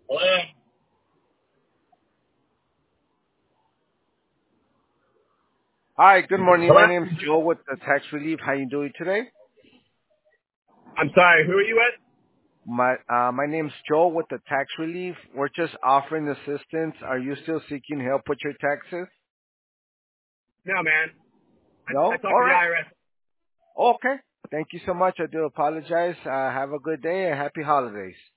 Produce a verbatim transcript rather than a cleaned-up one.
Hello. Hi, good morning. Hello. My name's Joe with the Tax Relief. How you doing today? I'm sorry. Who are you with? My uh, my name's Joe with the Tax Relief. We're just offering assistance. Are you still seeking help with your taxes? No, man. I, I No? talked All to the right. I R S. Okay. Thank you so much. I do apologize. Uh, have a good day and happy holidays.